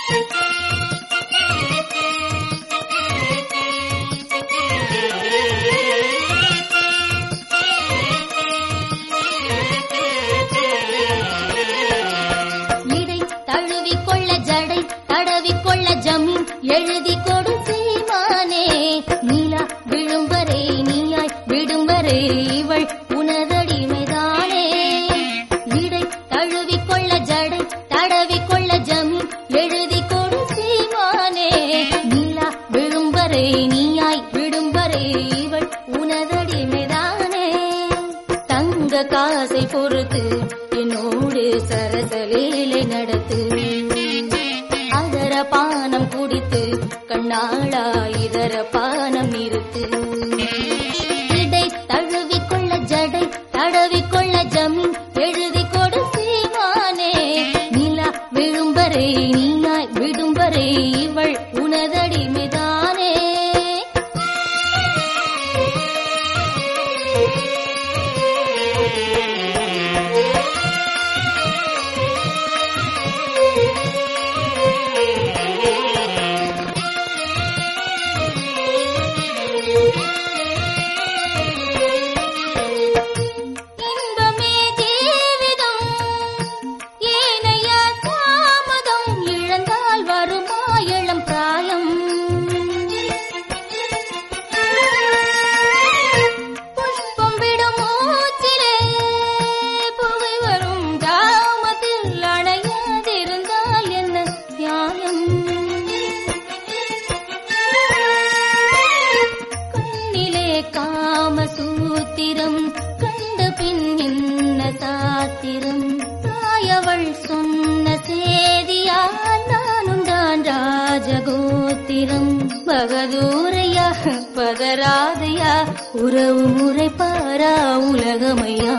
எழுதி கொடு சீமானே நீலா விழும்பரே நீயாய் விடும்பரே இவள் உனதடிமைதானே இடை தழுவிக்கொள்ள ஜடை தடவிக்கொள்ள ஜமீன் எழுதி கொடு சீமானே நீலா விழும்பரே நீயாய் விடும்பரே இவள் உனதடிமைதானே தங்க காசை பொறுத்து என்னோடு சரசலீலை நடத்து பானம் குடித்து கண்ணாளா இதர பானம் நிறுத்து இடை தழுவிக்கொள்ள ஜடை தடவிக்கொள்ள ஜமீன் எழுதி கொடு சீமானே நிலா விழும்பரே நீயாய் விடும்பரே இவள் உனதடிமைதானே காமசூத்திரம் கண்ட பின் என்ன சாத்திரம் தாயவள் சொன்ன சேதியால் நானும் தான் ராஜகோத்திரம் பகதூரையா பதராதையா உறவு முறை பாரா உலகமையா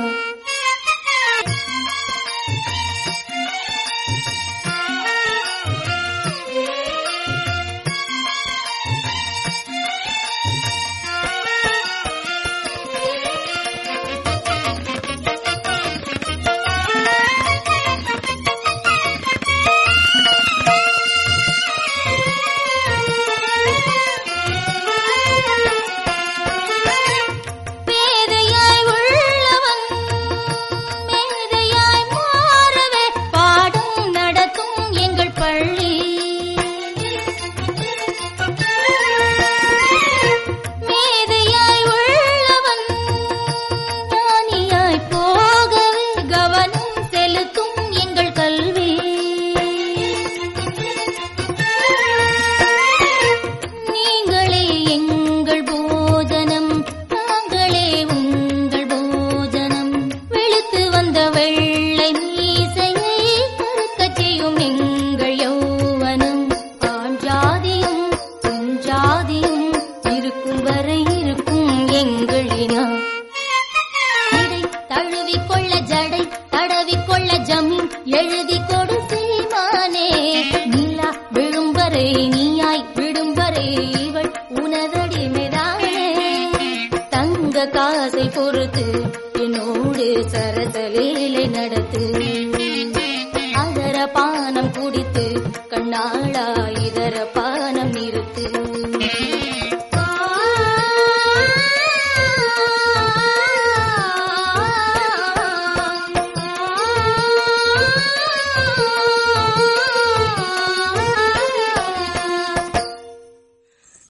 எழுதி கொடு சீமானே நீலா விழும்பரே நீயாய் விடும்பரே இவள் உனதடிமைதானே தங்க காசை பொறுத்து என்னோடு சரசலீலை நடத்து அதர பானம் குடித்து கண்ணாளா இதர